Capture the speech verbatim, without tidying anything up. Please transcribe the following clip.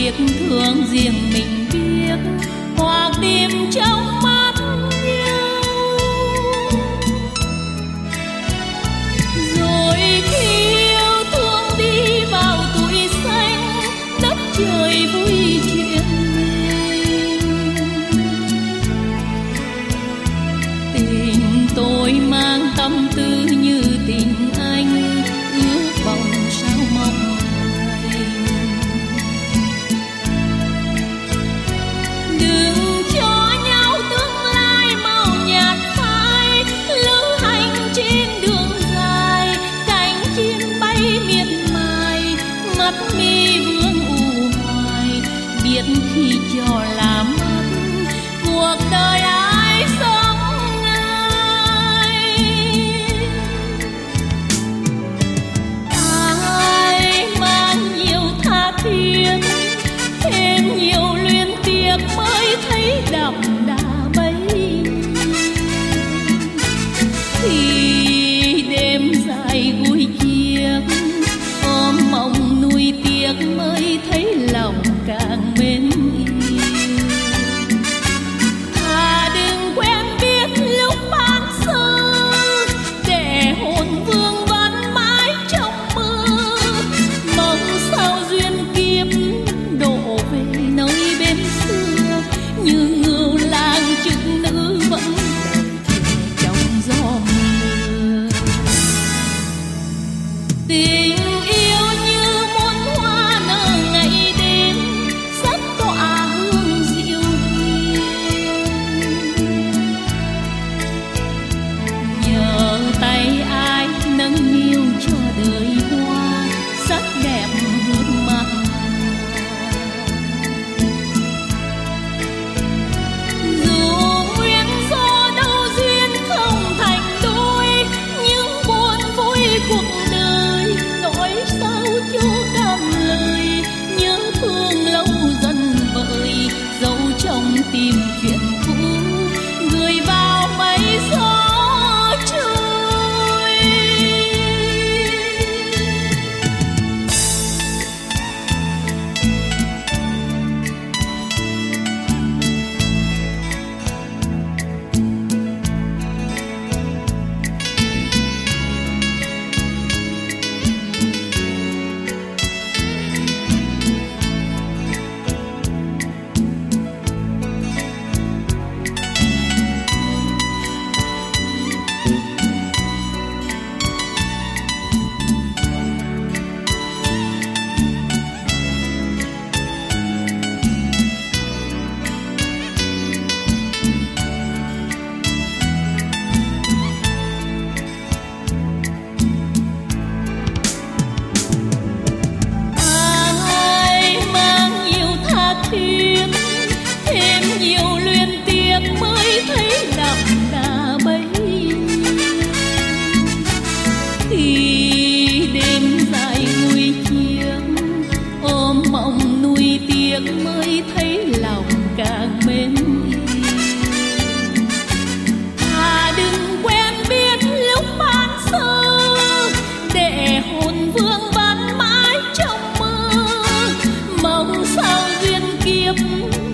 tiếc thương riêng mình biết, hoặc tìm trong mắt nhau. Rồi khi yêu thương đi vào tuổi xanh, đất trời vui chuyện mình. Tình tôi mang tâm tư như tình anh, ước vọng sao mong thành. Đừng cho nhau tương lai màu nhạt phai, lữ hành trên đường dài, cánh chim bay miệt mài, mắt mi vương u hoài, biết khi cho là mất cuộc đời ai sống ai. Ai mang nhiều tha thiết, thêm nhiều luyến tiếc mới thấy đậm đà bấy. Thì đêm dài gối chiếc, ôm mộng nuôi tiếc mới thấy lòng càng mến yêu. Thà đừng quen biết lúc ban sơ, để hồn vương vẫn mãi trong mơ. Mong sao duyên kiếp đổ về nơi bên xưa, như ngưu lang trực nữ vẫn đời thề trong gió mưa. Tình yêu như muôn hoa nở ngày đêm, sắc tỏa hương dịu hiền. Nhờ tay ai nâng niu cho đời hoa, sắc đẹp hương mặt. Dù nguyên do đâu duyên không thành đôi, nhưng buồn vui cuộc đời nỗi sao cho cạn lời. Nhớ thương lâu dần vợi, dấu trong tim chuyện cũ, người vào mây gió trôi. Ai mang nhiều tha thiết, thêm nhiều luyến tiếc mới thấy đậm đà bấy. Thì đêm dài gối chiếc, ôm mộng nuôi tiếc mới thấy lòng càng mến yêu. Thà đừng quen biết lúc ban sơ, để hồn vương vẫn mãi trong mơ. Mong sao duyên kiếp